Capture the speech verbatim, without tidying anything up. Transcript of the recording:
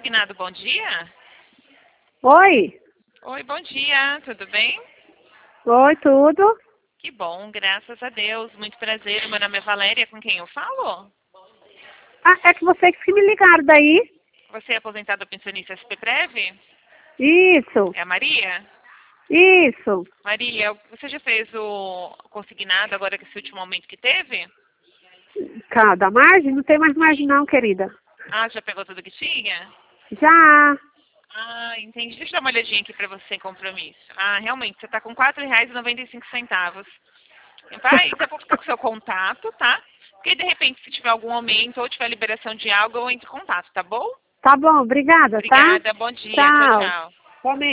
Consignado, bom dia. Oi? Oi, bom dia, tudo bem? Oi, tudo? Que bom, graças a Deus. Muito prazer, meu nome é Valéria, com quem eu falo? Ah, é que vocês que me ligaram daí? Você é aposentado pensionista S P Prev? Isso, É a Maria? isso. Maria, você já fez o consignado agora que esse último aumento que teve? Cada margem? Não tem mais margem não, querida. Ah, já pegou tudo que tinha? Já. Ah, entendi. Deixa eu dar uma olhadinha aqui para você sem compromisso. Ah, realmente, você está com quatro reais e noventa e cinco centavos. Vai, então eu vou ficar com o seu contato, tá? Porque de repente, se tiver algum aumento ou tiver liberação de algo, eu entro em contato, tá bom? Tá bom, obrigada, tá? Obrigada, bom dia, tchau, Tchau. tchau. Também.